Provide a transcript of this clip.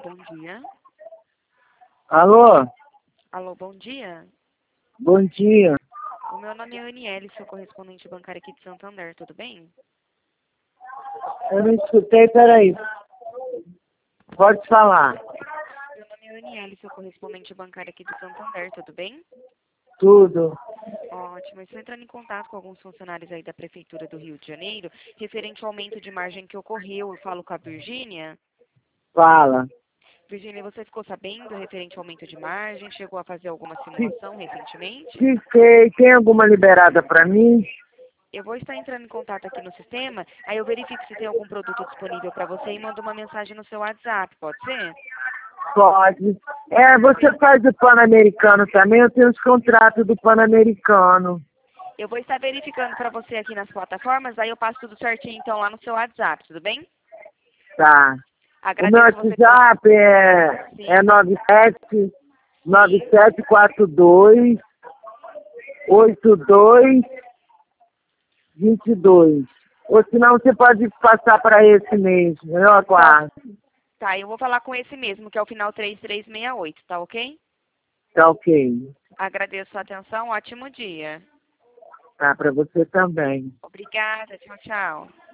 bom dia. Alô? Alô, bom dia. Bom dia. O meu nome é Aniele, sou correspondente bancária aqui de Santander, tudo bem? Eu não escutei, peraí. Pode falar. Meu nome é Aniele, sou correspondente bancária aqui de Santander, tudo bem? Tudo. Ótimo, estou entrando em contato com alguns funcionários aí da Prefeitura do Rio de Janeiro, referente ao aumento de margem que ocorreu. Eu falo com a Virgínia. Fala. Virgínia, você ficou sabendo referente ao aumento de margem? Chegou a fazer alguma simulação recentemente? Fiquei. Tem alguma liberada pra mim? Eu vou estar entrando em contato aqui no sistema, aí eu verifico se tem algum produto disponível para você e mando uma mensagem no seu WhatsApp, pode ser? Pode. Você faz o Pan-Americano também? Eu tenho os contratos do Pan-Americano. Eu vou estar verificando para você aqui nas plataformas, aí eu passo tudo certinho então lá no seu WhatsApp, tudo bem? Tá. O meu Agradeço você pela... WhatsApp é Sim, 97 sim. 9742 8222. Ou senão você pode passar para esse mesmo. Eu Posso? aguardo. Tá, eu vou falar com esse mesmo, que é o final 3368, tá ok? Tá ok. Agradeço a atenção, ótimo dia. Tá, para você também. Obrigada, tchau, tchau.